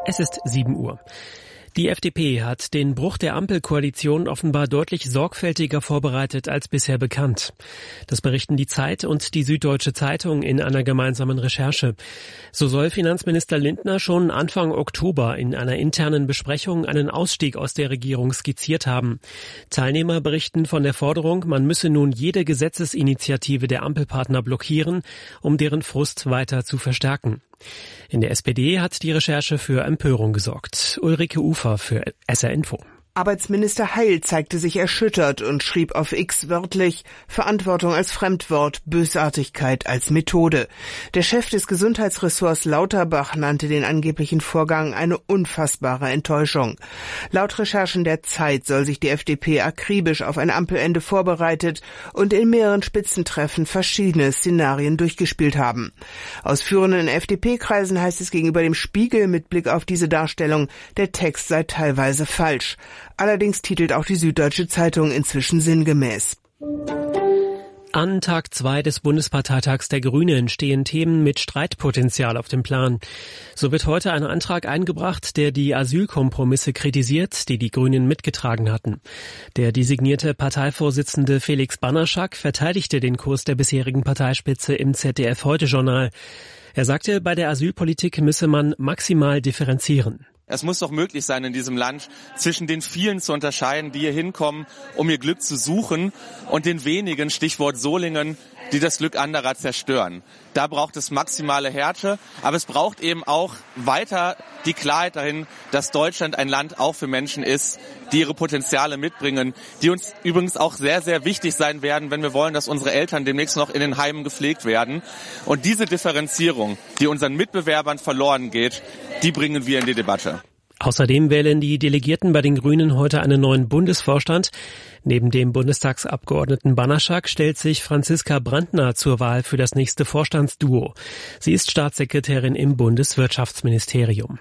Es ist 7 Uhr. Die FDP hat den Bruch der Ampelkoalition offenbar deutlich sorgfältiger vorbereitet als bisher bekannt. Das berichten die Zeit und die Süddeutsche Zeitung in einer gemeinsamen Recherche. So soll Finanzminister Lindner schon Anfang Oktober in einer internen Besprechung einen Ausstieg aus der Regierung skizziert haben. Teilnehmer berichten von der Forderung, man müsse nun jede Gesetzesinitiative der Ampelpartner blockieren, um deren Frust weiter zu verstärken. In der SPD hat die Recherche für Empörung gesorgt. Ulrike Ufer für SR Info. Arbeitsminister Heil zeigte sich erschüttert und schrieb auf X wörtlich: Verantwortung als Fremdwort, Bösartigkeit als Methode. Der Chef des Gesundheitsressorts Lauterbach nannte den angeblichen Vorgang eine unfassbare Enttäuschung. Laut Recherchen der Zeit soll sich die FDP akribisch auf ein Ampelende vorbereitet und in mehreren Spitzentreffen verschiedene Szenarien durchgespielt haben. Aus führenden FDP-Kreisen heißt es gegenüber dem Spiegel mit Blick auf diese Darstellung, der Text sei teilweise falsch. Allerdings titelt auch die Süddeutsche Zeitung inzwischen sinngemäß. An Tag 2 des Bundesparteitags der Grünen stehen Themen mit Streitpotenzial auf dem Plan. So wird heute ein Antrag eingebracht, der die Asylkompromisse kritisiert, die die Grünen mitgetragen hatten. Der designierte Parteivorsitzende Felix Bannerschak verteidigte den Kurs der bisherigen Parteispitze im ZDF-Heute-Journal. Er sagte, bei der Asylpolitik müsse man maximal differenzieren. Es muss doch möglich sein, in diesem Land zwischen den vielen zu unterscheiden, die hier hinkommen, um ihr Glück zu suchen, und den wenigen, Stichwort Solingen, die das Glück anderer zerstören. Da braucht es maximale Härte, aber es braucht eben auch weiter die Klarheit dahin, dass Deutschland ein Land auch für Menschen ist, die ihre Potenziale mitbringen, die uns übrigens auch sehr, sehr wichtig sein werden, wenn wir wollen, dass unsere Eltern demnächst noch in den Heimen gepflegt werden. Und diese Differenzierung, die unseren Mitbewerbern verloren geht, die bringen wir in die Debatte. Außerdem wählen die Delegierten bei den Grünen heute einen neuen Bundesvorstand. Neben dem Bundestagsabgeordneten Bannerschak stellt sich Franziska Brandner zur Wahl für das nächste Vorstandsduo. Sie ist Staatssekretärin im Bundeswirtschaftsministerium.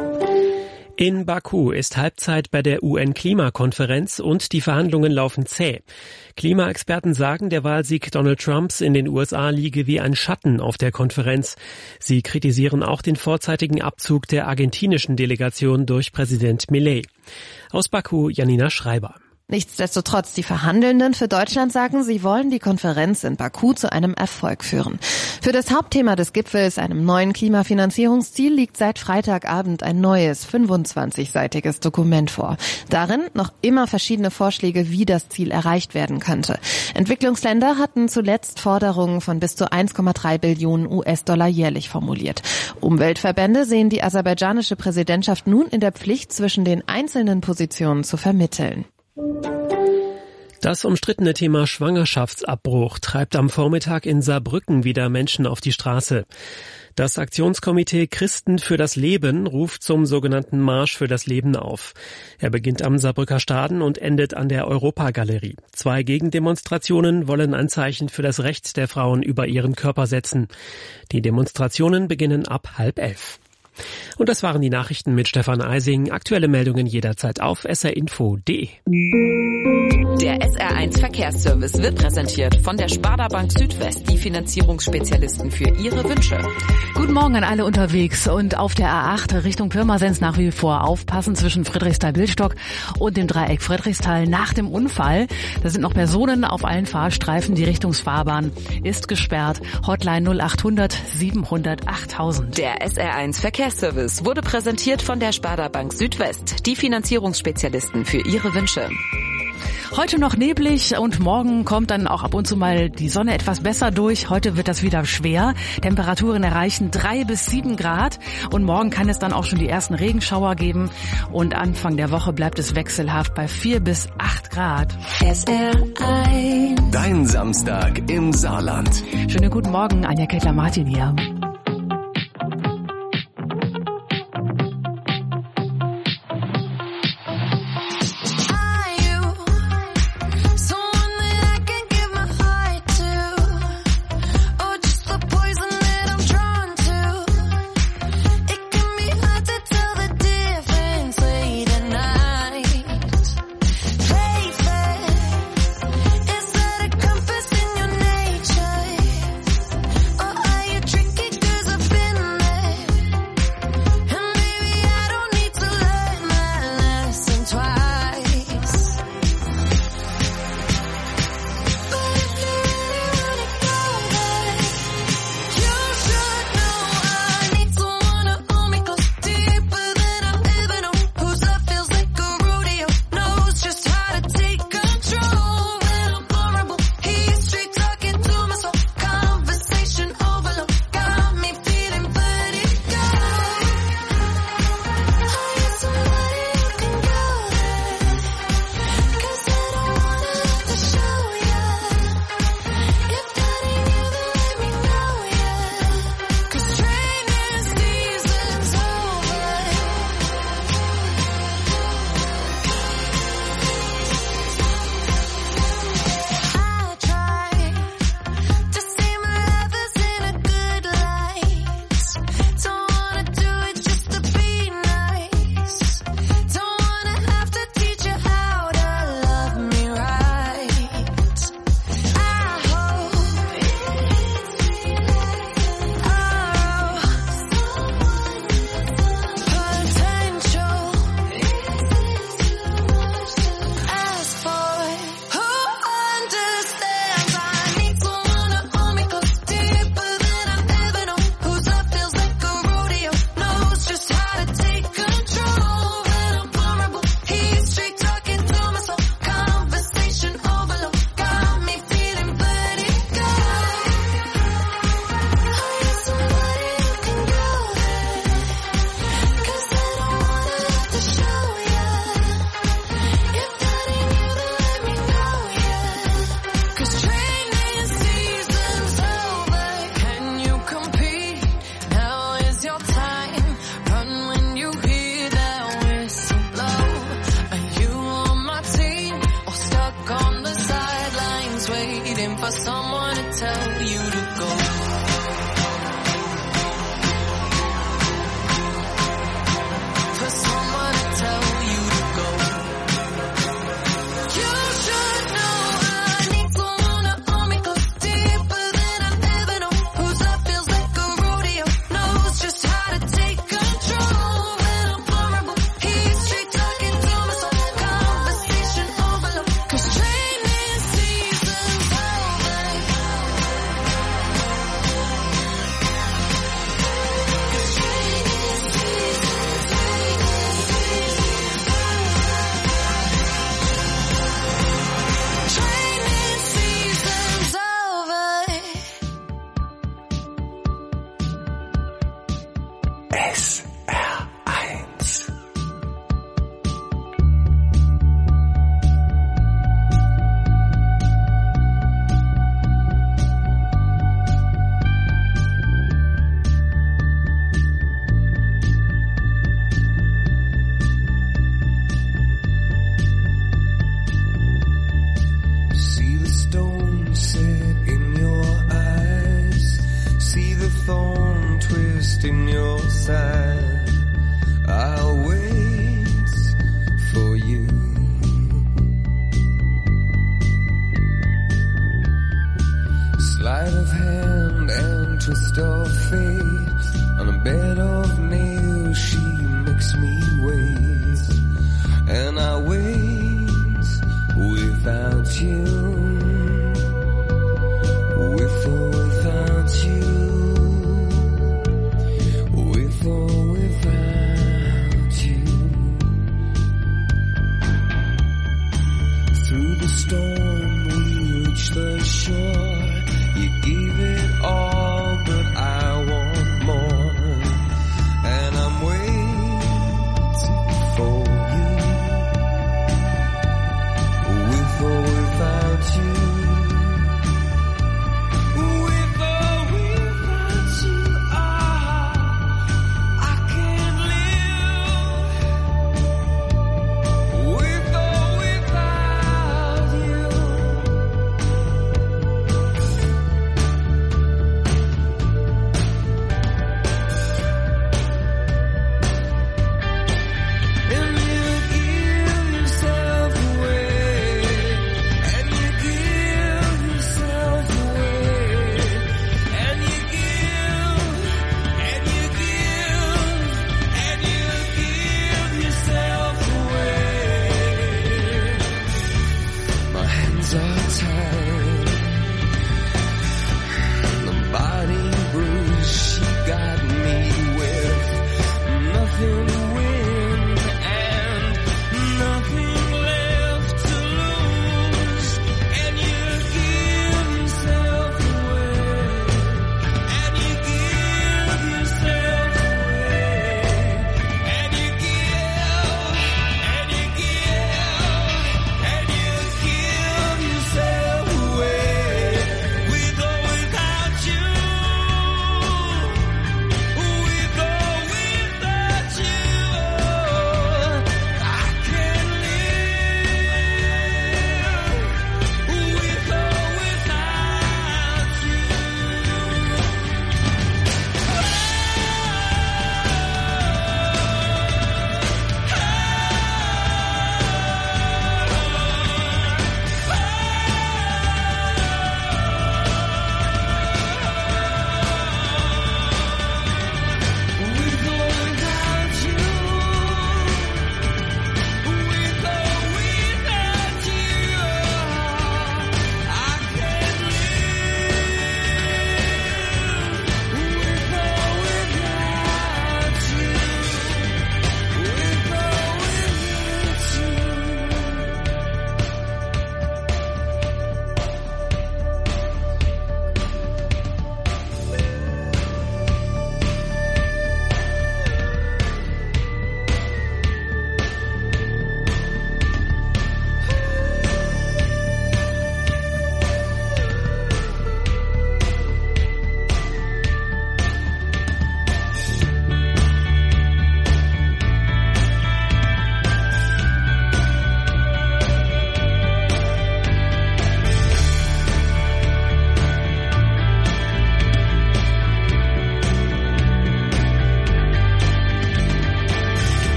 In Baku ist Halbzeit bei der UN-Klimakonferenz und die Verhandlungen laufen zäh. Klimaexperten sagen, der Wahlsieg Donald Trumps in den USA liege wie ein Schatten auf der Konferenz. Sie kritisieren auch den vorzeitigen Abzug der argentinischen Delegation durch Präsident Milei. Aus Baku, Janina Schreiber. Nichtsdestotrotz, die Verhandelnden für Deutschland sagen, sie wollen die Konferenz in Baku zu einem Erfolg führen. Für das Hauptthema des Gipfels, einem neuen Klimafinanzierungsziel, liegt seit Freitagabend ein neues 25-seitiges Dokument vor. Darin noch immer verschiedene Vorschläge, wie das Ziel erreicht werden könnte. Entwicklungsländer hatten zuletzt Forderungen von bis zu 1,3 Billionen US-Dollar jährlich formuliert. Umweltverbände sehen die aserbaidschanische Präsidentschaft nun in der Pflicht, zwischen den einzelnen Positionen zu vermitteln. Das umstrittene Thema Schwangerschaftsabbruch treibt am Vormittag in Saarbrücken wieder Menschen auf die Straße. Das Aktionskomitee Christen für das Leben ruft zum sogenannten Marsch für das Leben auf. Er beginnt am Saarbrücker Staden und endet an der Europagalerie. 2 Gegendemonstrationen wollen ein Zeichen für das Recht der Frauen über ihren Körper setzen. Die Demonstrationen beginnen ab 10:30. Und das waren die Nachrichten mit Stefan Eising. Aktuelle Meldungen jederzeit auf srinfo.de. Der SR1 Verkehrsservice wird präsentiert von der Sparda Bank Südwest, die Finanzierungsspezialisten für Ihre Wünsche. Guten Morgen an alle unterwegs und auf der A8 Richtung Pirmasens nach wie vor aufpassen zwischen Friedrichsthal-Billstock und dem Dreieck Friedrichsthal nach dem Unfall. Da sind noch Personen auf allen Fahrstreifen. Die Richtungsfahrbahn ist gesperrt. Hotline 0800 700 8000. Der SR1 Verkehrsservice wurde präsentiert von der Sparda Bank Südwest, die Finanzierungsspezialisten für Ihre Wünsche. Heute noch neblig und morgen kommt dann auch ab und zu mal die Sonne etwas besser durch. Heute wird das wieder schwer. Temperaturen erreichen 3 bis 7 Grad und morgen kann es dann auch schon die ersten Regenschauer geben. Und Anfang der Woche bleibt es wechselhaft bei 4 bis 8 Grad. SR1. Dein Samstag im Saarland. Schönen guten Morgen, Anja Kettler-Martin hier. Tricky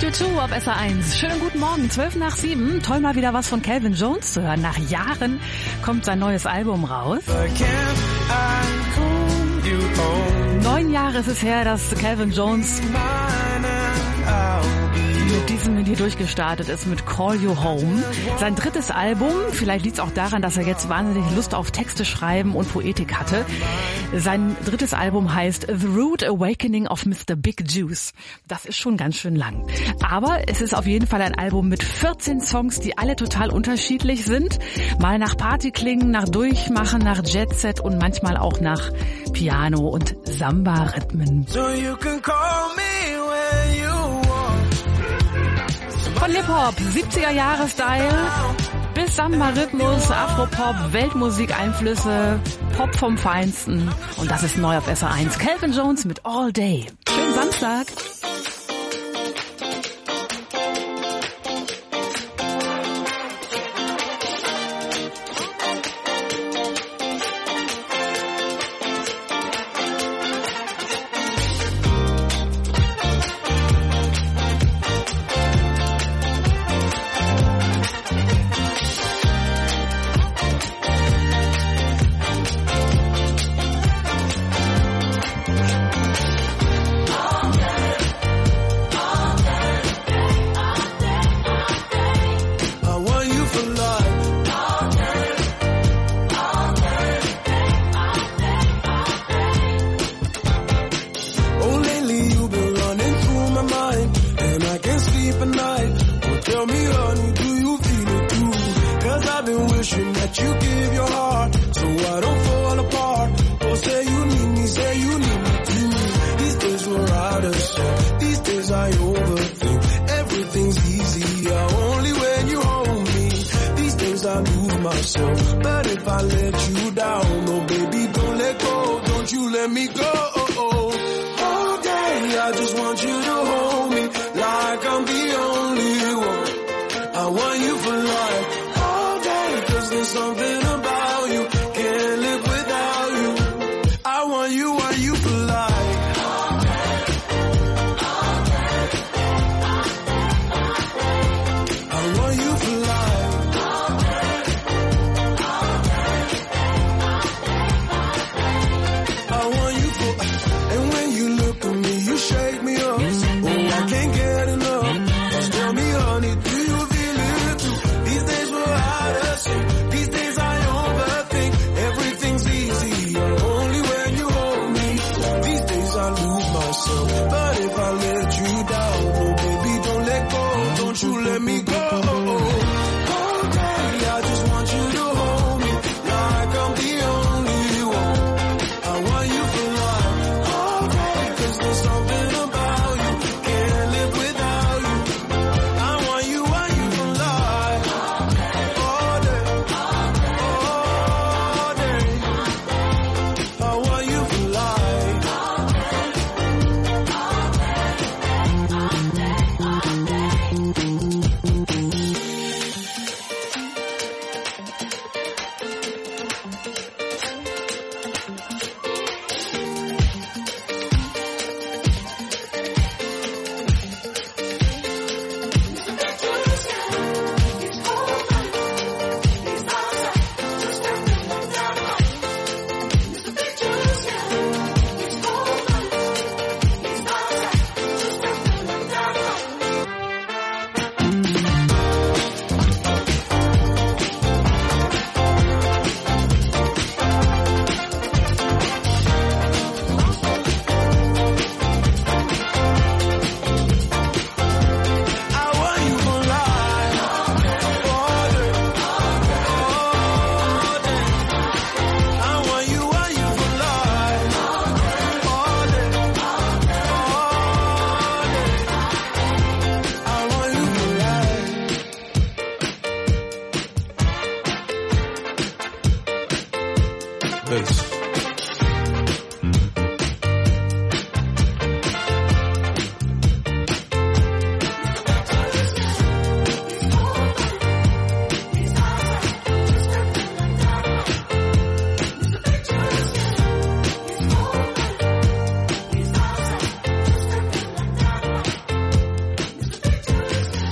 52 auf SR1. Schönen guten Morgen, 6:12. Toll, mal wieder was von Calvin Jones zu hören. Nach Jahren kommt sein neues Album raus. 9 Jahre ist es her, dass Calvin Jones mit diesem hier durchgestartet ist, mit Call You Home. Sein drittes Album, vielleicht liegt es auch daran, dass er jetzt wahnsinnig Lust auf Texte schreiben und Poetik hatte. Sein drittes Album heißt The Rude Awakening of Mr. Big Juice. Das ist schon ganz schön lang. Aber es ist auf jeden Fall ein Album mit 14 Songs, die alle total unterschiedlich sind. Mal nach Partyklingen, nach Durchmachen, nach Jetset und manchmal auch nach Piano und Samba-Rhythmen. So you can call me when you want. Von Hip-Hop, 70er-Jahre-Style bis Samba-Rhythmus, Afropop, Weltmusik-Einflüsse, Pop vom Feinsten. Und das ist neu auf SR1. Calvin Jones mit All Day. Schönen Samstag.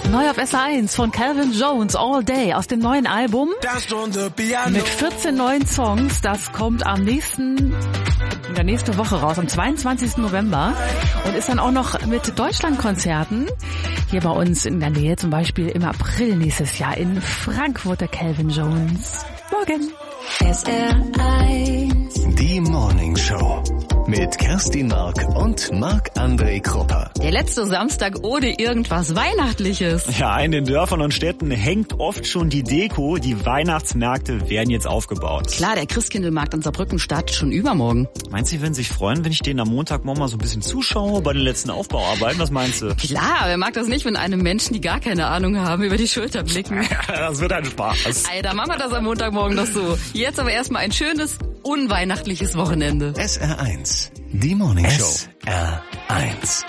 Neu auf SR1 von Calvin Jones, All Day, aus dem neuen Album. Mit 14 neuen Songs. Das kommt nächste Woche raus, am 22. November. Und ist dann auch noch mit Deutschlandkonzerten. Hier bei uns in der Nähe, zum Beispiel im April nächstes Jahr in Frankfurt, der Calvin Jones. Morgen. SR1. Die Morning Show. Mit Kerstin Mark und Marc-André Krupper. Der letzte Samstag ohne irgendwas Weihnachtliches. Ja, in den Dörfern und Städten hängt oft schon die Deko. Die Weihnachtsmärkte werden jetzt aufgebaut. Klar, der Christkindlmarkt in Saarbrücken startet schon übermorgen. Meinst du, die werden sich freuen, wenn ich denen am Montagmorgen mal so ein bisschen zuschaue bei den letzten Aufbauarbeiten? Was meinst du? Klar, wer mag das nicht, wenn einem Menschen, die gar keine Ahnung haben, über die Schulter blicken? Das wird ein Spaß. Alter, machen wir das am Montagmorgen doch so. Jetzt aber erstmal ein schönes, unweihnachtliches Wochenende. SR1, die Morning Show. SR1.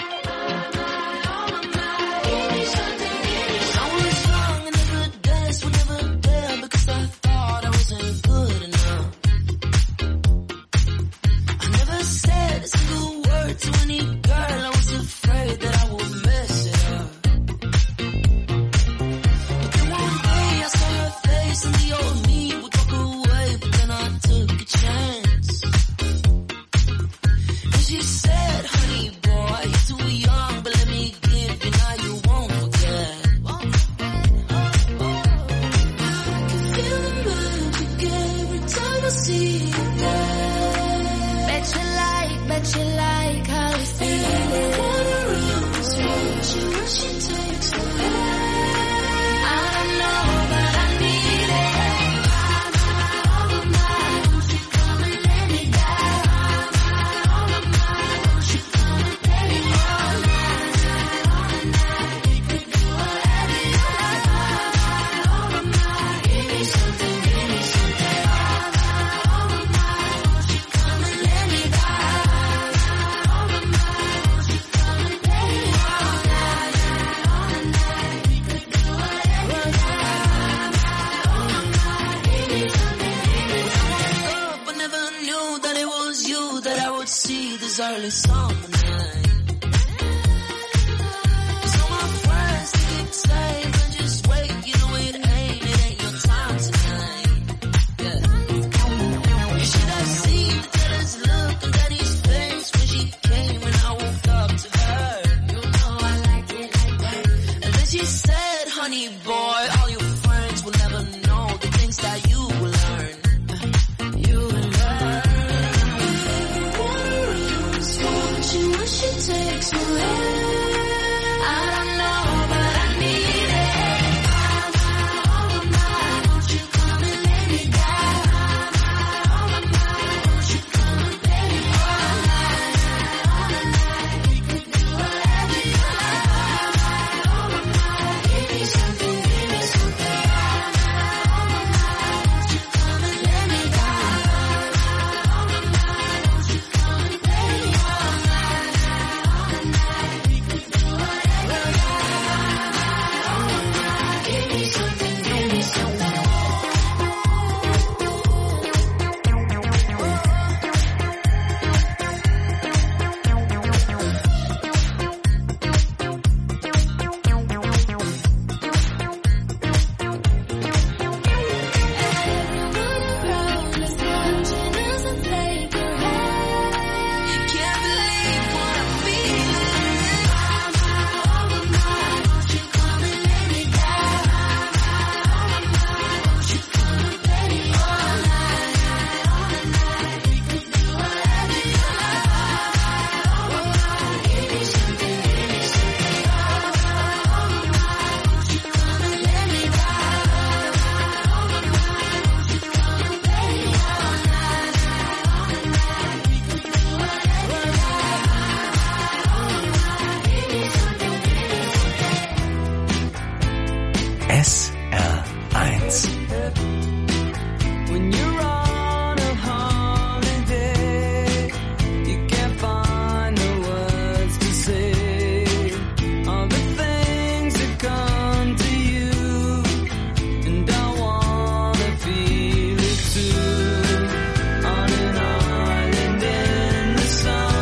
SR1.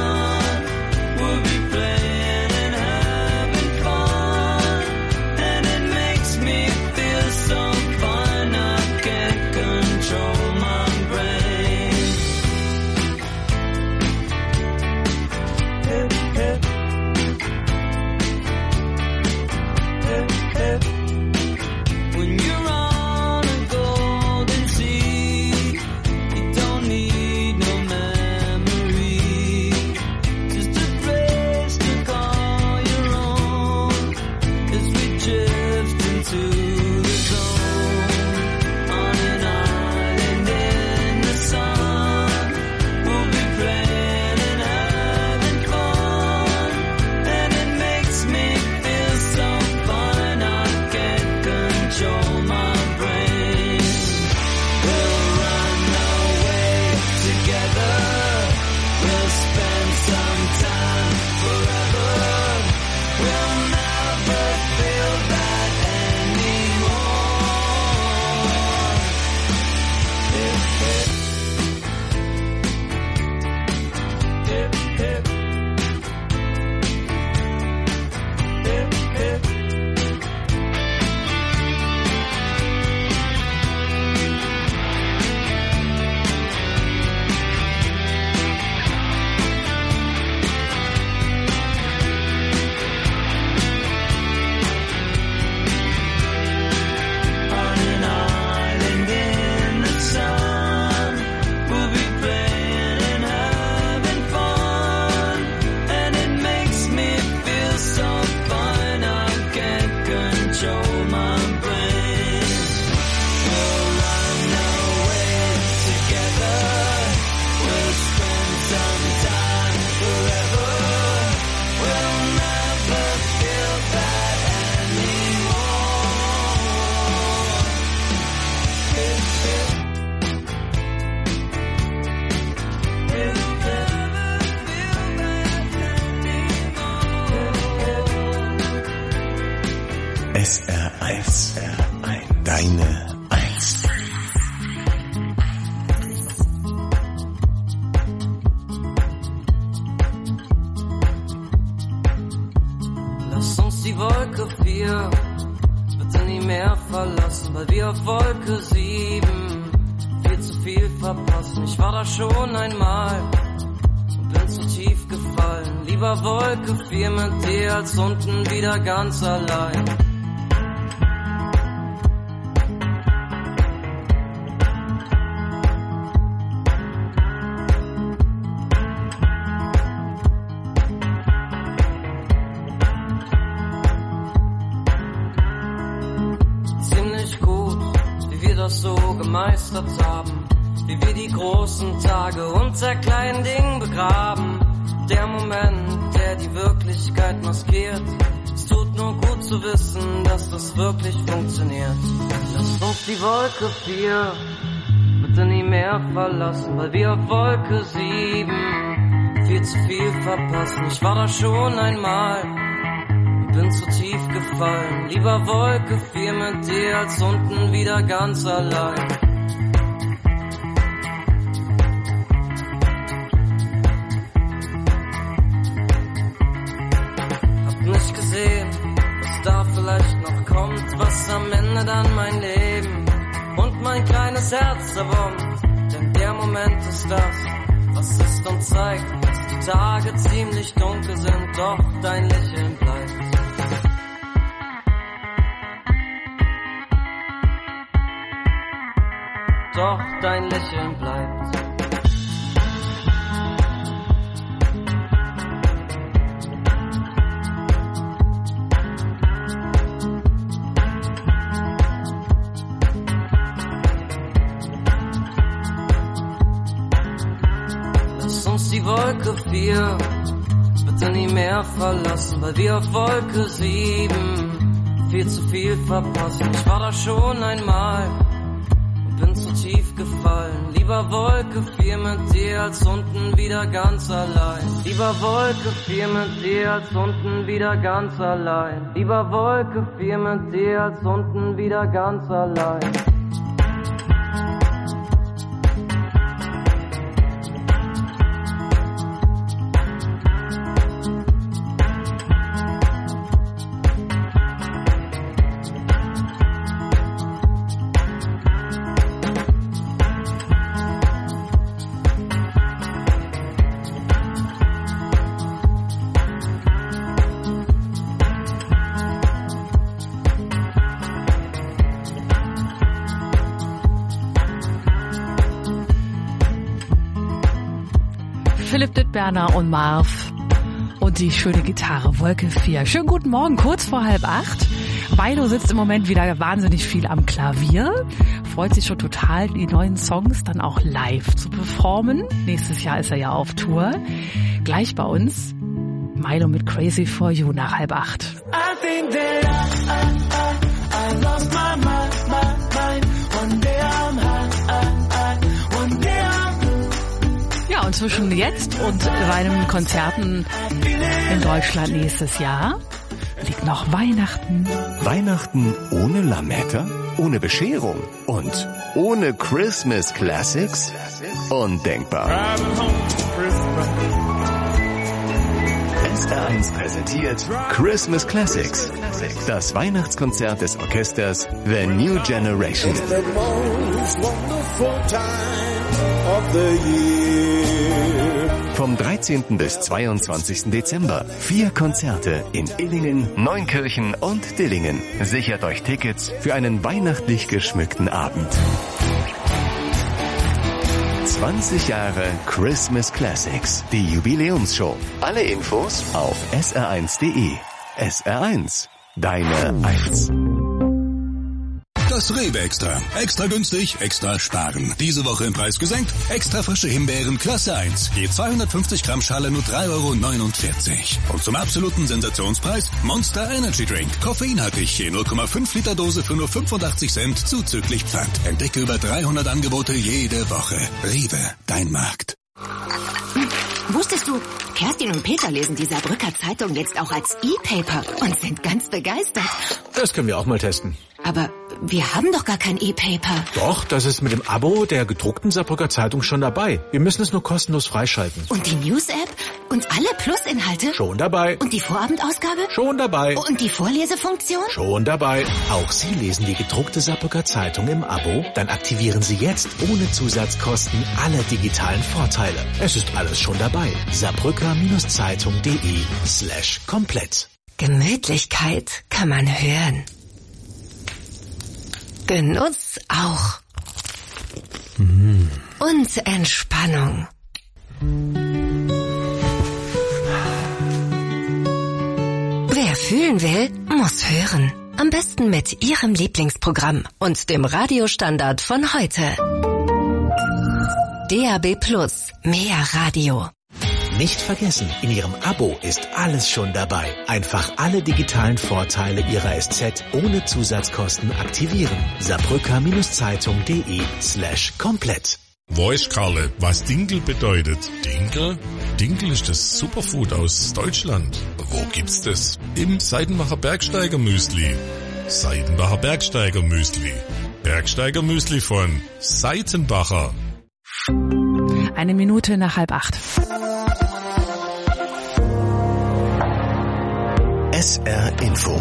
And SR1. Deine 1. Lass uns die Wolke 4 bitte nie mehr verlassen, weil wir auf Wolke 7 viel zu viel verpassen. Ich war da schon einmal und bin zu tief gefallen. Lieber Wolke 4 mit dir als unten wieder ganz allein. So gemeistert haben, wie wir die großen Tage unter kleinen Dingen begraben. Der Moment, der die Wirklichkeit maskiert. Es tut nur gut zu wissen, dass das wirklich funktioniert. Lasst uns die Wolke 4 bitte nie mehr verlassen, weil wir auf Wolke 7 viel zu viel verpassen. Ich war da schon einmal, bin zu tief gefallen. Lieber Wolke 4 mit dir als unten wieder ganz allein. Hab nicht gesehen, was da vielleicht noch kommt, was am Ende dann mein Leben und mein kleines Herz zerwommt. Denn der Moment ist das, was ist und zeigt, dass die Tage ziemlich dunkel sind, doch dein Lächeln bleibt. Doch dein Lächeln bleibt. Lass uns die Wolke 4 bitte nie mehr verlassen, weil wir auf Wolke 7 viel zu viel verpassen. Ich war da schon einmal, bin zu tief gefallen. Lieber Wolke 4 mit dir als unten wieder ganz allein. Lieber Wolke 4 mit dir als unten wieder ganz allein. Lieber Wolke 4 mit dir als unten wieder ganz allein. Philipp Dittberner und Marv und die schöne Gitarre Wolke 4. Schönen guten Morgen, kurz vor 7:30. Milo sitzt im Moment wieder wahnsinnig viel am Klavier, freut sich schon total, die neuen Songs dann auch live zu performen. Nächstes Jahr ist er ja auf Tour. Gleich bei uns Milo mit Crazy for You nach 7:30. I think that I lost my mind. One day I'm high, one day I'm blue. Ja, und zwischen jetzt und seinen Konzerten in Deutschland nächstes Jahr liegt noch Weihnachten. Weihnachten ohne Lametta, ohne Bescherung und ohne Christmas Classics? Undenkbar. SR1 präsentiert Christmas Classics, das Weihnachtskonzert des Orchesters The New Generation. Vom 13. bis 22. Dezember 4 Konzerte in Illingen, Neunkirchen und Dillingen. Sichert euch Tickets für einen weihnachtlich geschmückten Abend. 20 Jahre Christmas Classics, die Jubiläumsshow. Alle Infos auf sr1.de. SR1, deine 1. Das Rewe Extra. Extra günstig, extra sparen. Diese Woche im Preis gesenkt. Extra frische Himbeeren Klasse 1. Je 250 Gramm Schale nur 3,49 €. Und zum absoluten Sensationspreis Monster Energy Drink. Koffeinhaltig, je 0,5 Liter Dose für nur 85 Cent zuzüglich Pfand. Entdecke über 300 Angebote jede Woche. Rewe, dein Markt. Wusstest du, Kerstin und Peter lesen die Saarbrücker Zeitung jetzt auch als E-Paper und sind ganz begeistert. Das können wir auch mal testen. Aber wir haben doch gar kein E-Paper. Doch, das ist mit dem Abo der gedruckten Saarbrücker Zeitung schon dabei. Wir müssen es nur kostenlos freischalten. Und die News-App? Und alle Plus-Inhalte? Schon dabei. Und die Vorabendausgabe? Schon dabei. Und die Vorlesefunktion? Schon dabei. Auch Sie lesen die gedruckte Saarbrücker Zeitung im Abo? Dann aktivieren Sie jetzt ohne Zusatzkosten alle digitalen Vorteile. Es ist alles schon dabei. saarbrücker-zeitung.de/komplett. Gemütlichkeit kann man hören. Genuss auch. Und Entspannung. Wer fühlen will, muss hören. Am besten mit Ihrem Lieblingsprogramm und dem Radiostandard von heute. DAB Plus, mehr Radio. Nicht vergessen, in Ihrem Abo ist alles schon dabei. Einfach alle digitalen Vorteile Ihrer SZ ohne Zusatzkosten aktivieren. saarbrücker-zeitung.de/komplett. Weiß Karle, was Dinkel bedeutet? Dinkel? Dinkel ist das Superfood aus Deutschland. Wo gibt's das? Im Seidenbacher Bergsteiger Müsli. Seidenbacher Bergsteiger Müsli. Bergsteiger Müsli von Seitenbacher. 7:01 nach 7:30. SR Info.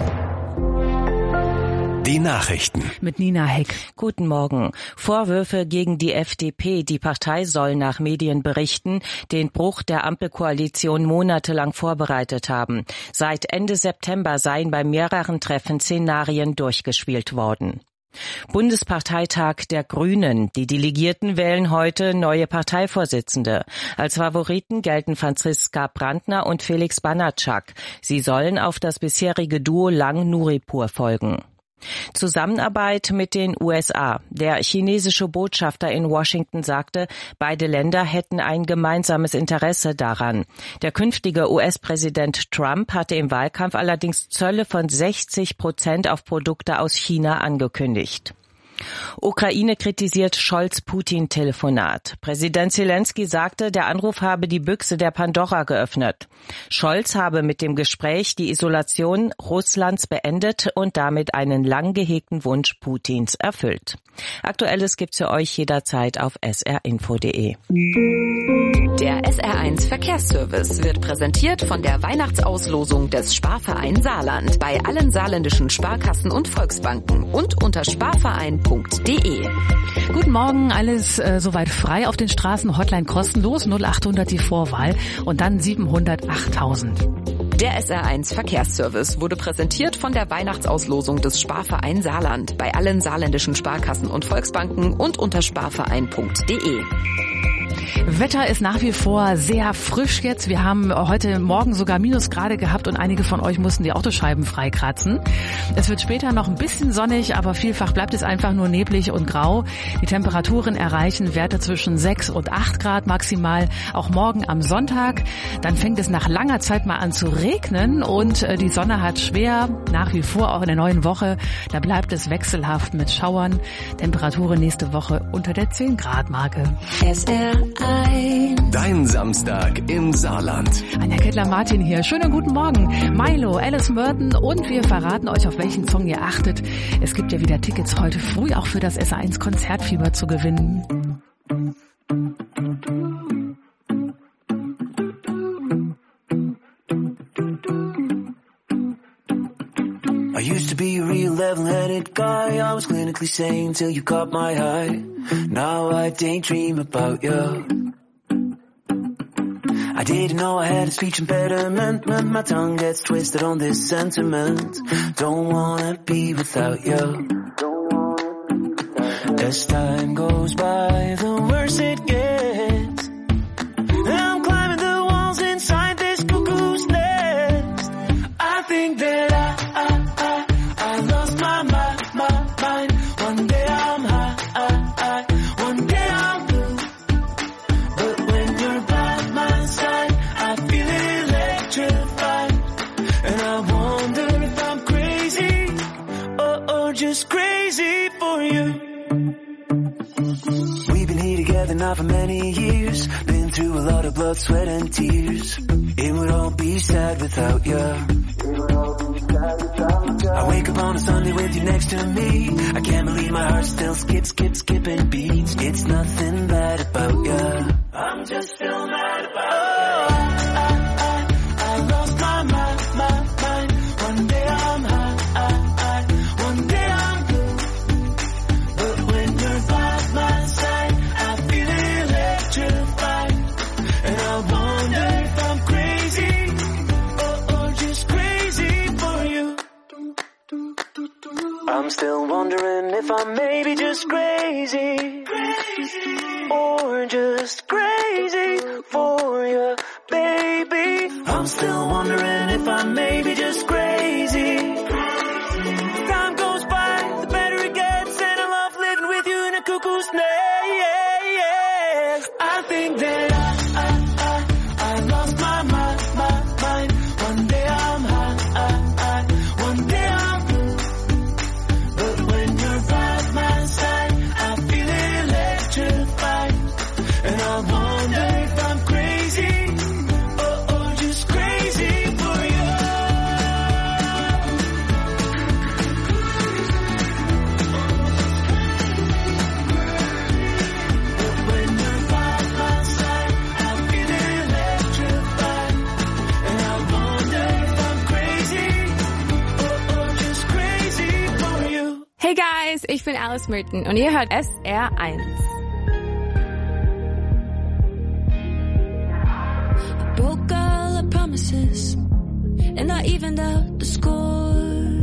Die Nachrichten. Mit Nina Heck. Guten Morgen. Vorwürfe gegen die FDP. Die Partei soll nach Medienberichten den Bruch der Ampelkoalition monatelang vorbereitet haben. Seit Ende September seien bei mehreren Treffen Szenarien durchgespielt worden. Bundesparteitag der Grünen. Die Delegierten wählen heute neue Parteivorsitzende. Als Favoriten gelten Franziska Brandner und Felix Banatschak. Sie sollen auf das bisherige Duo Lang-Nuripur folgen. Zusammenarbeit mit den USA. Der chinesische Botschafter in Washington sagte, beide Länder hätten ein gemeinsames Interesse daran. Der künftige US-Präsident Trump hatte im Wahlkampf allerdings Zölle von 60% auf Produkte aus China angekündigt. Ukraine kritisiert Scholz-Putin-Telefonat. Präsident Zelensky sagte, der Anruf habe die Büchse der Pandora geöffnet. Scholz habe mit dem Gespräch die Isolation Russlands beendet und damit einen lang gehegten Wunsch Putins erfüllt. Aktuelles gibt's für euch jederzeit auf srinfo.de. Der SR1 Verkehrsservice wird präsentiert von der Weihnachtsauslosung des Sparverein Saarland bei allen saarländischen Sparkassen und Volksbanken und unter sparverein.de. Guten Morgen, alles soweit frei auf den Straßen, Hotline kostenlos, 0800 die Vorwahl und dann 700 8000. Der SR1 Verkehrsservice wurde präsentiert von der Weihnachtsauslosung des Sparverein Saarland bei allen saarländischen Sparkassen und Volksbanken und unter sparverein.de. Wetter ist nach wie vor sehr frisch jetzt. Wir haben heute Morgen sogar Minusgrade gehabt und einige von euch mussten die Autoscheiben freikratzen. Es wird später noch ein bisschen sonnig, aber vielfach bleibt es einfach nur neblig und grau. Die Temperaturen erreichen Werte zwischen 6 und 8 Grad maximal, auch morgen am Sonntag. Dann fängt es nach langer Zeit mal an zu regnen und die Sonne hat schwer, nach wie vor auch in der neuen Woche. Da bleibt es wechselhaft mit Schauern. Temperaturen nächste Woche unter der 10 Grad Marke. Dein Samstag im Saarland. Anja Kettler-Martin hier. Schönen guten Morgen. Milo, Alice Merton und wir verraten euch, auf welchen Song ihr achtet. Es gibt ja wieder Tickets heute früh auch für das SR1 Konzertfieber zu gewinnen. I used to be a real level-headed guy. I was clinically sane till you caught my eye. Now I daydream about you. I didn't know I had a speech impediment. My tongue gets twisted on this sentiment. Don't wanna be without you. As time goes by, the worse it gets. I'm climbing the walls inside this cuckoo's nest. I think that I lost my mind. One day I'm high, one day I'm blue. But when you're by my side, I feel electrified. And I wonder if I'm crazy, or just crazy for you. We've been here together now for many years. Been through a lot of blood, sweat and tears. It would all be sad without you. I wake up on a Sunday with you next to me. I can't believe my heart still skipping beats. It's nothing bad about ya. I'm just still mad about ya. I lost my mind. One day I'm high, one day I'm blue. But when you're by my side, I feel electrified. And I wonder if I'm crazy, or just crazy for you. I'm still wondering if I'm maybe just crazy, or just crazy for you, baby. I'm still wondering if I'm maybe just crazy. Time goes by, the better it gets, and I love living with you in a cuckoo's nest. I think that I lost my mind. One day I'm high, one day I'm blue. But when you're by my side, I feel electrified. And I wonder if I'm crazy, or just crazy for you. But when you're by my side, I feel electrified. And I wonder if I'm crazy, or just crazy for you. Hey guys, ich bin Alice Merton und ihr hört SR1. Broke all the promises, and I evened out the score.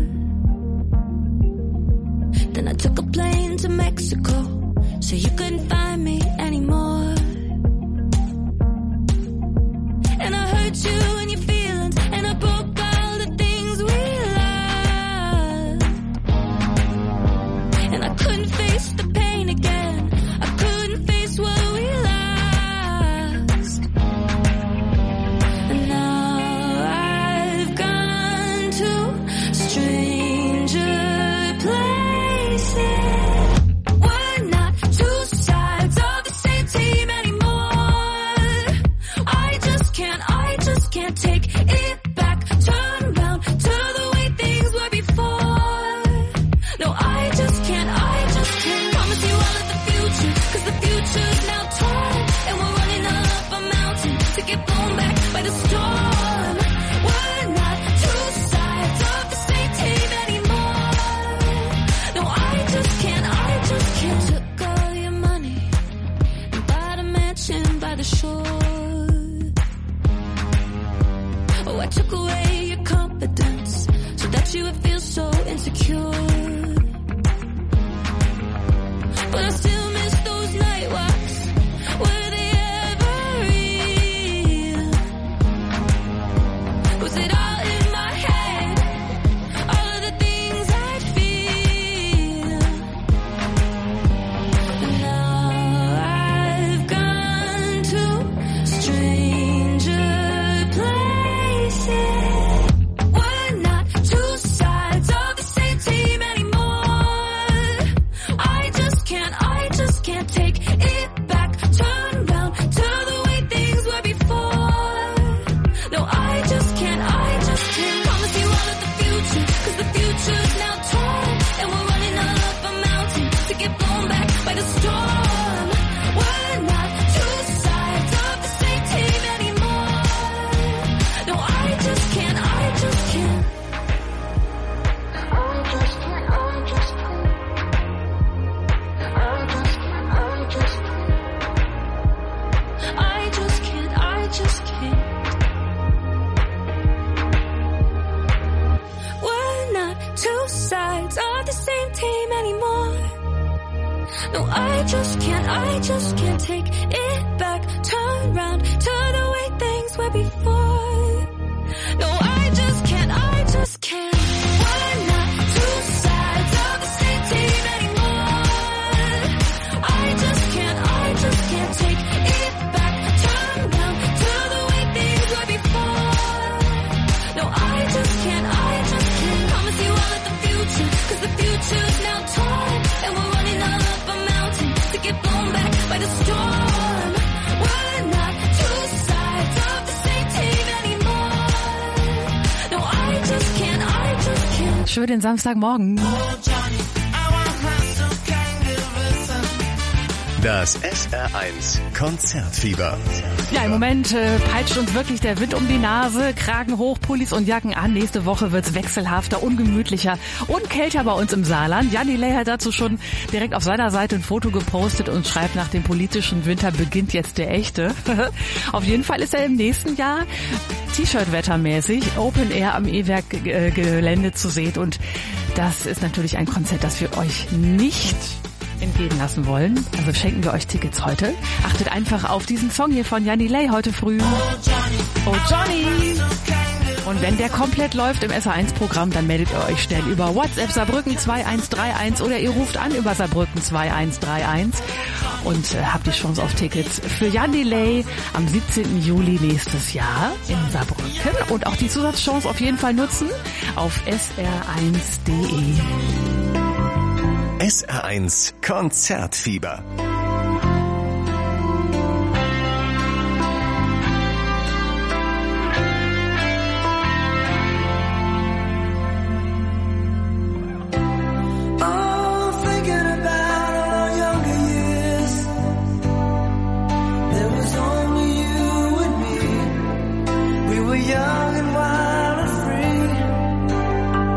Then I took a plane to Mexico, so you couldn't find me anymore. And I hurt you and your feelings, and I broke all the things we loved. And I couldn't face the pain again, I couldn't face what we lost. And now I've gone to stranger places. We're not two sides of the same team anymore. I just can't take it back. Turn around to the way things were before. No, I just can't promise you all of the future, 'cause the future's now torn, and we're running up a mountain to get blown back by the storm. We're not two sides of the same team anymore. No, I just can't. Took all your money and bought a mansion by the shore. Oh, I took away your confidence so that you would feel so insecure. But I still miss those night walks. Were they ever real? Was it all in my head? All of the things I feel. And now I've gone to stranger places. We're not two sides of the same team anymore. I just can't take it back. Turn around to the way things were before. No, I just can't promise you all of the future, 'cause the future's now torn, and we're running up a mountain to get blown back by the storm. We're not two sides of the same team anymore. No, I just can't. We're not two sides of the same team anymore. No, I just can't take it back. Turn around to the way things were before. No, I just can't. We're not two sides of the same team anymore. I just can't take it back. Turn around to the way things were before. No, I just can't promise you all of the future, 'cause the future's now torn, and we're running up a mountain to get blown back by the storm. We're not two sides of the same team anymore. No, I just can't. für den Samstagmorgen. Das SR1 Konzertfieber. Ja, im Moment peitscht uns wirklich der Wind um die Nase. Kragen hoch, Pullis und Jacken an. Nächste Woche wird's wechselhafter, ungemütlicher und kälter bei uns im Saarland. Janni Ley hat dazu schon direkt auf seiner Seite ein Foto gepostet und schreibt, nach dem politischen Winter beginnt jetzt der echte. Auf jeden Fall ist er im nächsten Jahr T-Shirt-wettermäßig Open Air am E-Werk-Gelände zu sehen. Und das ist natürlich ein Konzert, das wir euch nicht entgehen lassen wollen. Also schenken wir euch Tickets heute. Achtet einfach auf diesen Song hier von Janni Ley heute früh. Oh Johnny! Und wenn der komplett läuft im SR1-Programm, dann meldet ihr euch schnell über WhatsApp Saarbrücken 2131 oder ihr ruft an über Saarbrücken 2131 und habt die Chance auf Tickets für Janni Ley am 17. Juli nächstes Jahr in Saarbrücken. Und auch die Zusatzchance auf jeden Fall nutzen auf sr1.de. SR1 Konzertfieber.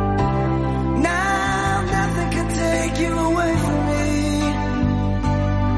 Now nothing can take you away from me.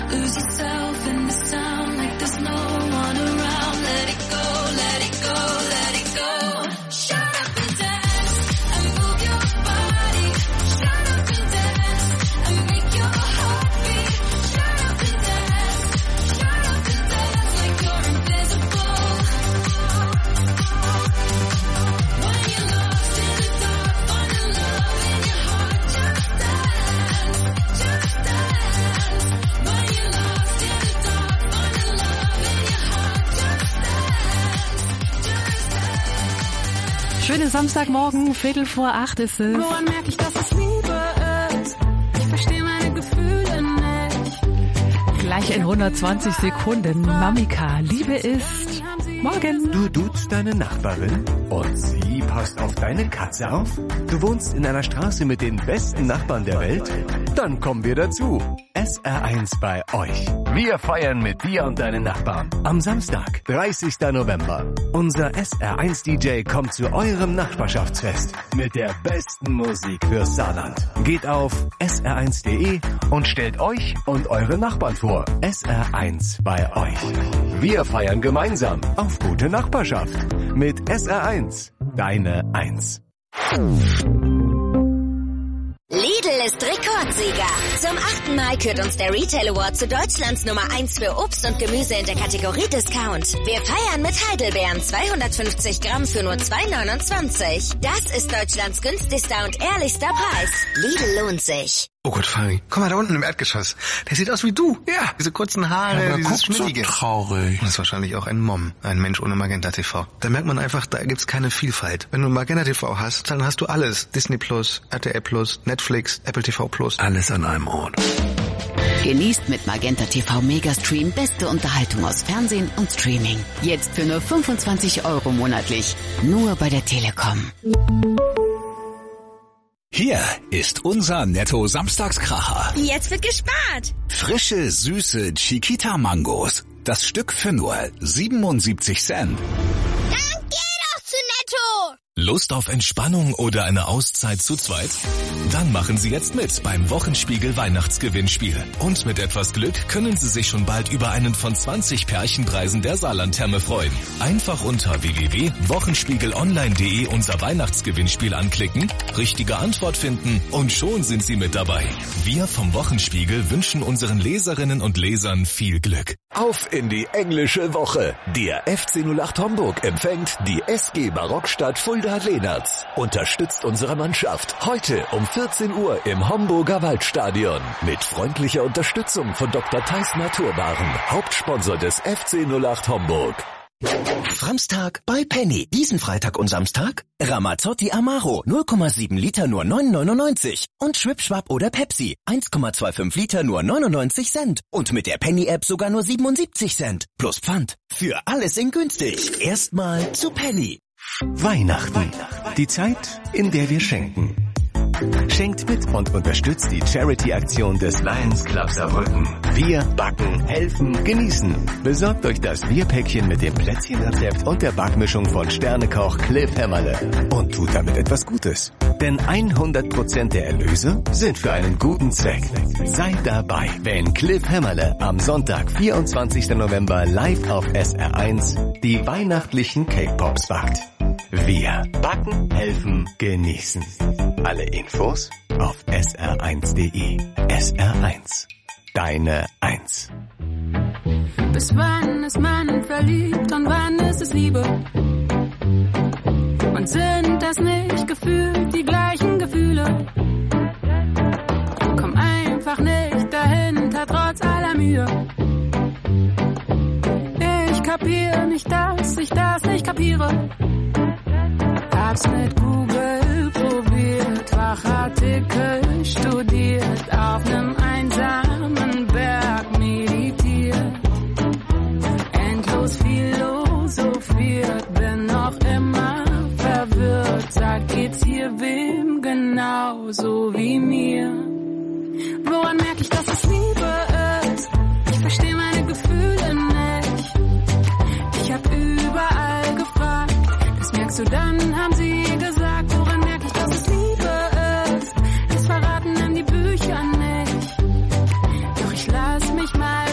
Lose yourself in the sound like there's no one around. Let it go, let it go, let it go. Shut up and dance and move your body. Shut up and dance and make your heart beat. Shut up and dance like you're invisible. When you're lost in the dark, finding love in your heart, just dance, just dance. When you're lost in the dark, finding love in your heart, just dance. Schönes Samstagmorgen, 7:45 ist es. Woran merke ich, dass es Liebe ist? Ich verstehe meine Gefühle nicht. Gleich in 120 Sekunden. Mamika, Liebe ist morgen. Du duzt deine Nachbarin und sie passt auf deine Katze auf? Du wohnst in einer Straße mit den besten Nachbarn der Welt? Dann kommen wir dazu. SR1 bei euch. Wir feiern mit dir und deinen Nachbarn. Am Samstag, 30. November. Unser SR1-DJ kommt zu eurem Nachbarschaftsfest mit der besten Musik fürs Saarland. Geht auf sr1.de und stellt euch und eure Nachbarn vor. SR1 bei euch. Wir feiern gemeinsam auf gute Nachbarschaft mit SR1, deine 1. Lidl ist Rekordsieger. Zum 8. Mal kürt uns der Retail Award zu Deutschlands Nummer 1 für Obst und Gemüse in der Kategorie Discount. Wir feiern mit Heidelbeeren 250 Gramm für nur 2,29. Das ist Deutschlands günstigster und ehrlichster Preis. Lidl lohnt sich. Oh Gott, Fanny, komm mal da unten im Erdgeschoss. Der sieht aus wie du. Ja, diese kurzen Haare, ja, dieses guckt Schnittige. So traurig. Und das ist wahrscheinlich auch ein Mom, ein Mensch ohne Magenta TV. Da merkt man einfach, da gibt's keine Vielfalt. Wenn du Magenta TV hast, dann hast du alles. Disney Plus, RTL Plus, Netflix, Apple TV Plus. Alles an einem Ort. Genießt mit Magenta TV Megastream beste Unterhaltung aus Fernsehen und Streaming. Jetzt für nur 25 € monatlich. Nur bei der Telekom. Hier ist unser Netto-Samstagskracher. Jetzt wird gespart. Frische, süße Chiquita-Mangos. Das Stück für nur 77 Cent. Dann geh doch zu Netto. Lust auf Entspannung oder eine Auszeit zu zweit? Dann machen Sie jetzt mit beim Wochenspiegel Weihnachtsgewinnspiel. Und mit etwas Glück können Sie sich schon bald über einen von 20 Pärchenpreisen der Saarlandtherme freuen. Einfach unter www.wochenspiegelonline.de unser Weihnachtsgewinnspiel anklicken, richtige Antwort finden und schon sind Sie mit dabei. Wir vom Wochenspiegel wünschen unseren Leserinnen und Lesern viel Glück. Auf in die englische Woche. Der FC 08 Homburg empfängt die SG Barockstadt Fulda-Lehnertz. Unterstützt unsere Mannschaft heute um 14 Uhr im Homburger Waldstadion. Mit freundlicher Unterstützung von Dr. Theis Naturbaren, Hauptsponsor des FC 08 Homburg. Samstag bei Penny. Diesen Freitag und Samstag Ramazzotti Amaro 0,7 Liter nur 9,99 und Schwipschwapp oder Pepsi 1,25 Liter nur 99 Cent und mit der Penny-App sogar nur 77 Cent plus Pfand. Für alles in günstig. Erstmal zu Penny. Weihnachten. Die Zeit, in der wir schenken. Schenkt mit und unterstützt die Charity-Aktion des Lions Club Saarbrücken. Wir backen, helfen, genießen. Besorgt euch das Bierpäckchen mit dem Plätzchenrezept und der Backmischung von Sternekoch Cliff Hämmerle und tut damit etwas Gutes. Denn 100% der Erlöse sind für einen guten Zweck. Seid dabei, wenn Cliff Hämmerle am Sonntag, 24. November live auf SR1 die weihnachtlichen Cake Pops backt. Wir backen, helfen, genießen. Alle Infos auf sr1.de. SR1. Deine 1. Bis wann ist man verliebt und wann ist es Liebe? Und sind das nicht gefühlt die gleichen Gefühle? Komm einfach nicht dahinter, trotz aller Mühe. Ich kapiere nicht, dass ich das nicht kapiere. Hab's mit Google probiert, Fachartikel studiert, auf nem einsamen Berg meditiert, endlos philosophiert, bin noch immer verwirrt, sag, geht's hier wem genauso wie mir? Woran merk ich, dass es Liebe ist? Ich versteh meine Gefühle nicht. Ich hab überall gefragt, das merkst du dann, haben sie gesagt. Woran merk ich, dass es Liebe ist? Das verraten dann die Bücher nicht. Doch ich lass mich mal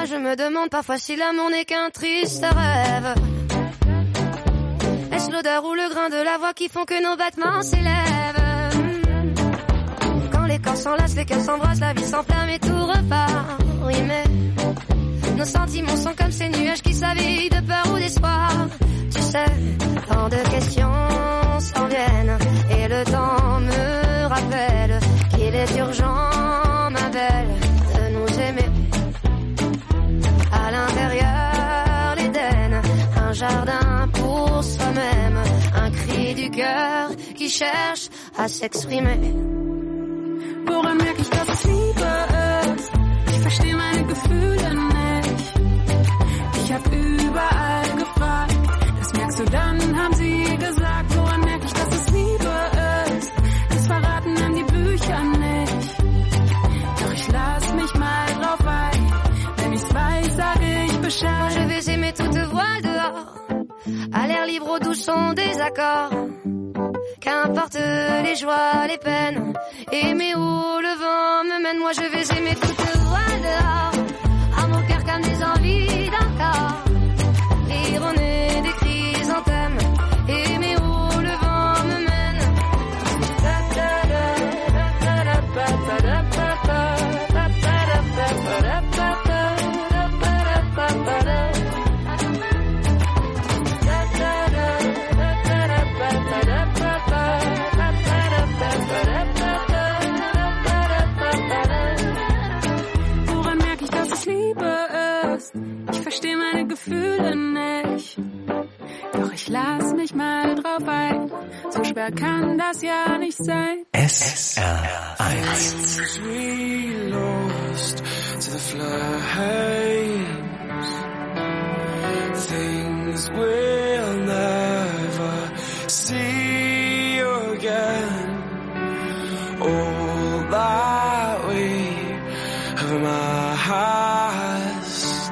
je me demande parfois si l'amour n'est qu'un triste rêve. Est-ce l'odeur ou le grain de la voix qui font que nos battements s'élèvent? Quand les corps s'enlacent, les cœurs s'embrassent, la vie s'enflamme et tout repart. Oui mais nos sentiments sont comme ces nuages qui s'habillent de peur ou d'espoir. Tu sais, tant de questions s'en viennent et le temps me rappelle qu'il est urgent, ma belle, de nous aimer. À l'intérieur, l'Éden, un jardin pour soi-même, un cri du cœur qui cherche à s'exprimer. Woran merke ich, dass es Liebe ist? Ich verstehe meine Gefühle nicht. Ich hab überall gefragt, das merkst du dann, haben sie gesagt. Woran merke ich, dass es Liebe ist? Das verraten dann die Bücher nicht. Doch ich lass mich mal drauf ein, wenn ich's weiß, sage ich Bescheid. Je vais aimer toute voile dehors, à l'air libre au doux son des accords. Qu'importe les joies, les peines, aimer où le vent me mène. Moi je vais aimer toute voile dehors, à mon cœur comme des envies d'un corps. Rire au nez des chrysanthèmes, aimer où le vent me mène. Woran merke ich, dass es Liebe ist? Ich verstehe meine Gefühle nicht. Doch ich lass mich mal drauf ein. So schwer kann das ja nicht sein. SR1. We lost to the flames. Things we'll never see again. All that we have amassed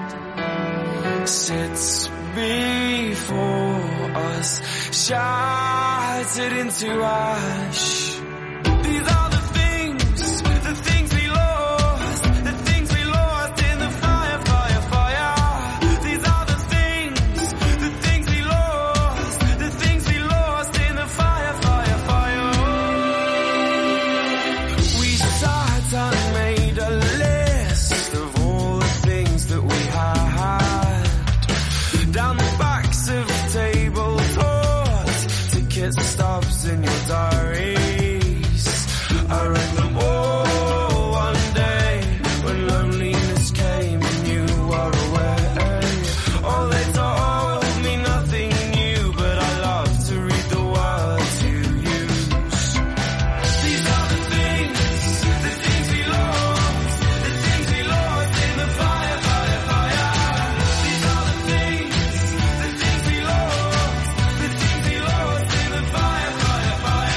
sits before us, shattered into ash. These are the things we lost, the things we lost in the fire, fire, fire. These are the things we lost, the things we lost in the fire, fire, fire. We sat and made a list of all the things that we had down the backs of tablecloths, ticket stubs in your diaries. I read them all one day when loneliness came and you were away. Oh, they told me nothing new, but I love to read the words you use. These are the things we lost, the things we lost in the fire, fire, fire. These are the things we lost, the things we lost in the fire, fire, fire.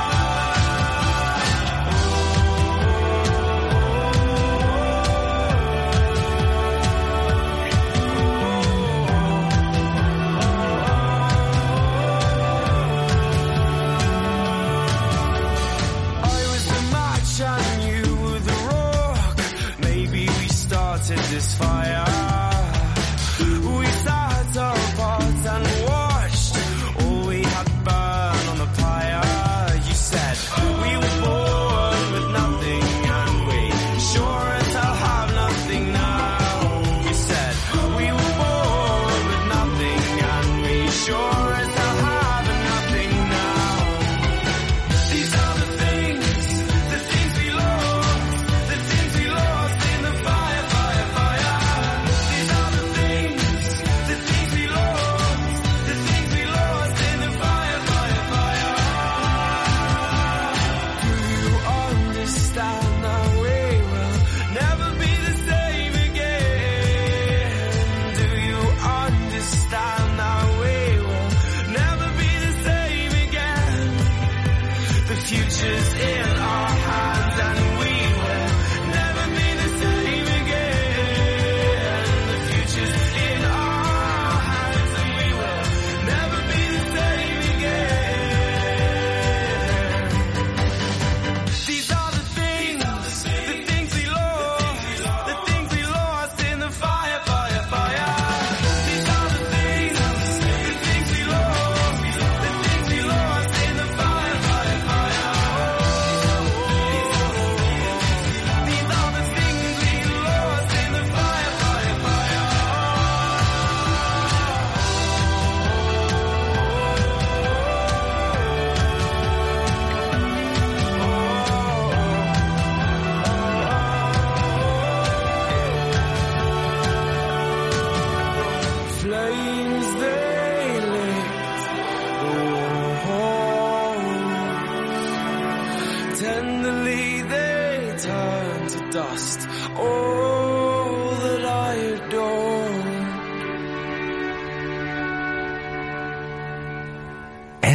I was the match and you were the rock. Maybe we started this fire. We sat apart and watched all we had burn on the pyre. You said we were born with nothing and we sure as hell have nothing now. You said we were born with nothing and we sure as hell have nothing now. These are the things we lost, the things we lost in the fire, fire, fire.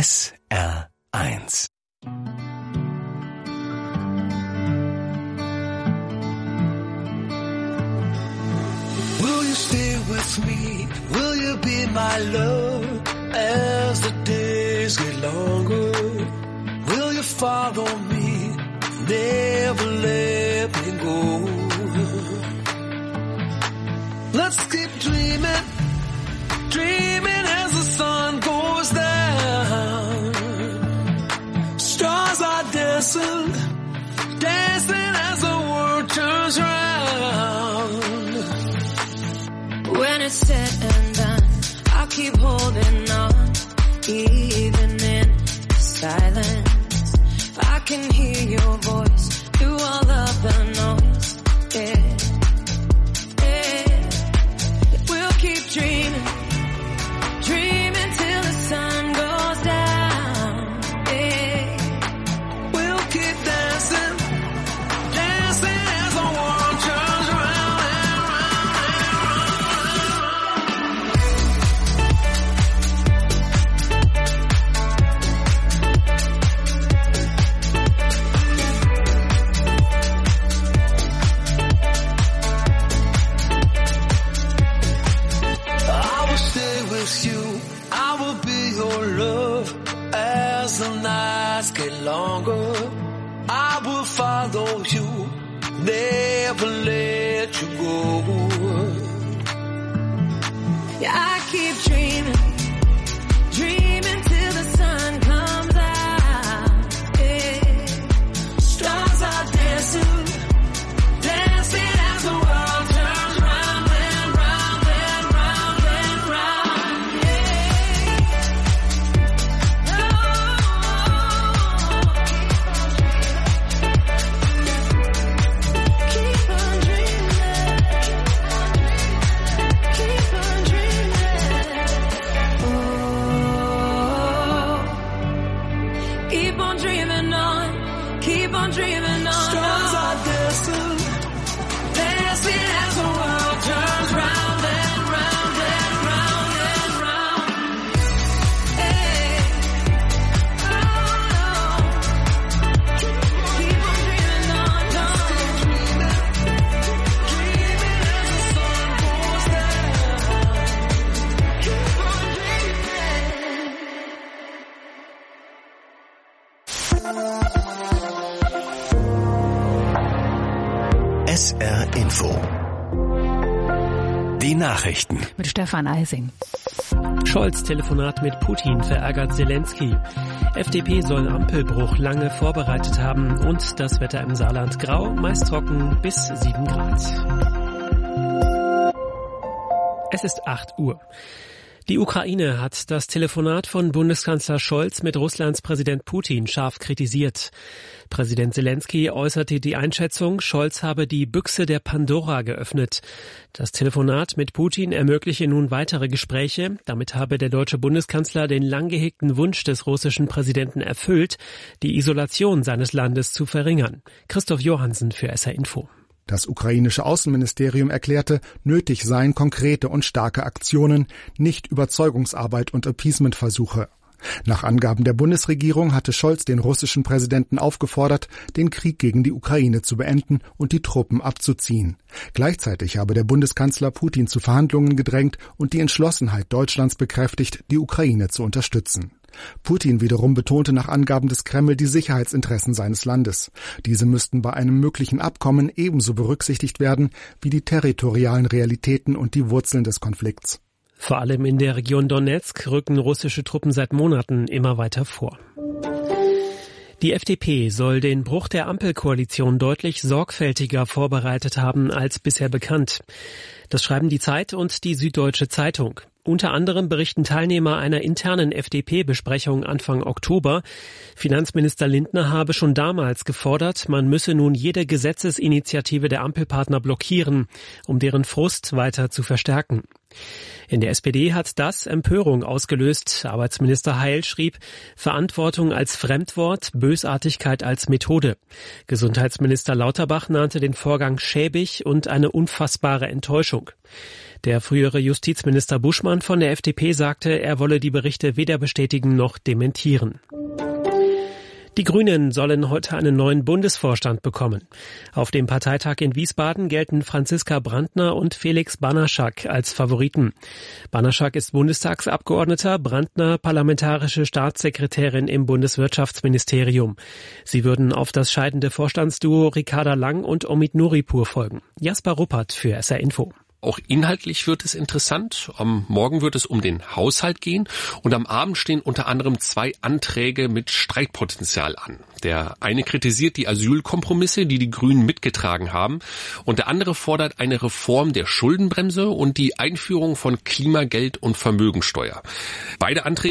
SR1. Will you stay with me? Will you be my love as the days get longer? Will you follow me? Never let me go. Let's keep dreaming, dreaming as the sun goes down. Stars are dancing, dancing as the world turns round. When it's said and done, I'll keep holding on, even in silence. I can hear your voice through all of the noise. Yeah, yeah. We'll keep dreaming, dreaming till the sun goes down. Yeah, we'll keep dancing, dancing as the world turns round and round the nights get longer, I will follow you, never let you go. yeah, I keep dreaming, dreaming till the sun comes out. Yeah. Stars are dancing, dancing as the world turns round and round and round and round. Keep on dreaming on. Stars are dancing, dancing as the world turns round and round and round and round. Hey. Oh. Keep on dreaming on. Dreaming as the sun goes down. Keep on SR Info. Die Nachrichten. Mit Stefan Eising. Scholz Telefonat mit Putin verärgert Zelensky. FDP soll Ampelbruch lange vorbereitet haben und das Wetter im Saarland grau, meist trocken bis 7 Grad. Es ist 8 Uhr. Die Ukraine hat das Telefonat von Bundeskanzler Scholz mit Russlands Präsident Putin scharf kritisiert. Präsident Zelensky äußerte die Einschätzung, Scholz habe die Büchse der Pandora geöffnet. Das Telefonat mit Putin ermögliche nun weitere Gespräche. Damit habe der deutsche Bundeskanzler den lang gehegten Wunsch des russischen Präsidenten erfüllt, die Isolation seines Landes zu verringern. Christoph Johansen für SR Info. Das ukrainische Außenministerium erklärte, nötig seien konkrete und starke Aktionen, nicht Überzeugungsarbeit und Appeasementversuche. Nach Angaben der Bundesregierung hatte Scholz den russischen Präsidenten aufgefordert, den Krieg gegen die Ukraine zu beenden und die Truppen abzuziehen. Gleichzeitig habe der Bundeskanzler Putin zu Verhandlungen gedrängt und die Entschlossenheit Deutschlands bekräftigt, die Ukraine zu unterstützen. Putin wiederum betonte nach Angaben des Kreml die Sicherheitsinteressen seines Landes. Diese müssten bei einem möglichen Abkommen ebenso berücksichtigt werden wie die territorialen Realitäten und die Wurzeln des Konflikts. Vor allem in der Region Donezk rücken russische Truppen seit Monaten immer weiter vor. Die FDP soll den Bruch der Ampelkoalition deutlich sorgfältiger vorbereitet haben als bisher bekannt. Das schreiben die Zeit und die Süddeutsche Zeitung. Unter anderem berichten Teilnehmer einer internen FDP-Besprechung Anfang Oktober, Finanzminister Lindner habe schon damals gefordert, man müsse nun jede Gesetzesinitiative der Ampelpartner blockieren, um deren Frust weiter zu verstärken. In der SPD hat das Empörung ausgelöst. Arbeitsminister Heil schrieb, Verantwortung als Fremdwort, Bösartigkeit als Methode. Gesundheitsminister Lauterbach nannte den Vorgang schäbig und eine unfassbare Enttäuschung. Der frühere Justizminister Buschmann von der FDP sagte, er wolle die Berichte weder bestätigen noch dementieren. Die Grünen sollen heute einen neuen Bundesvorstand bekommen. Auf dem Parteitag in Wiesbaden gelten Franziska Brandner und Felix Banaschak als Favoriten. Banaschak ist Bundestagsabgeordneter, Brandner parlamentarische Staatssekretärin im Bundeswirtschaftsministerium. Sie würden auf das scheidende Vorstandsduo Ricarda Lang und Omid Nuripur folgen. Jasper Ruppert für SR Info. Auch inhaltlich wird es interessant. Am Morgen wird es um den Haushalt gehen und am Abend stehen unter anderem 2 Anträge mit Streitpotenzial an. Der eine kritisiert die Asylkompromisse, die die Grünen mitgetragen haben, und der andere fordert eine Reform der Schuldenbremse und die Einführung von Klimageld und Vermögensteuer. Beide Anträge